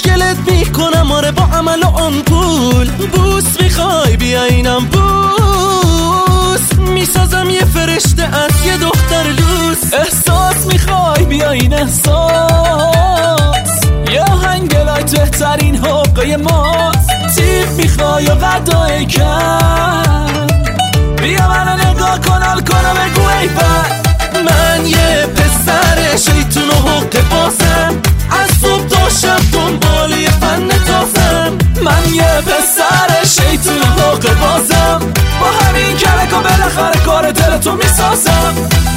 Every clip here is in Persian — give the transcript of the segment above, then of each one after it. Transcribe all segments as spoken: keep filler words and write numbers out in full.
خوشگلت میکنم آره با عمل و آمپول. بوس میخوای بیا اینم بوس، میسازم یه فرشته از یه دختر لوس. احساس میخوای بیا این احساس، یه آهنگ لایت بهترین حقه ماست. تیپ میخوای و غدای کم، بیا منو نگاه کن حال کن و بگو ای بد. من یه پسر شیطون و حقه بازم، از صبح تا شب دنبال یه فن تازم. من یه پسر شیطون و حقه بازم، با همین کلک و بالاخره کار دلتو میسازم.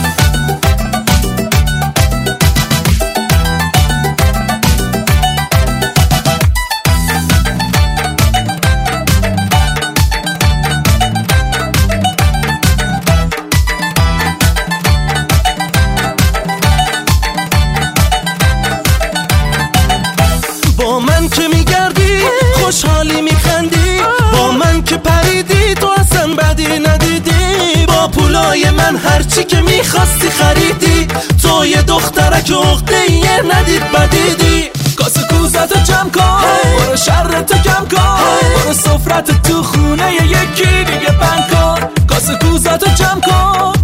با من که میگردی خوشحالی میخندی، با من که پریدی تو اصلا بدی ندیدی. با پولای من هرچی که میخواستی خریدی، تو یه دخترک عقده یه ندید بدیدی. کاسه کوزتو جمع کن برو شرتو کم کن، برو سفرت تو خونه یکی دیگه بند کن. کاسه کوزتو جمع کن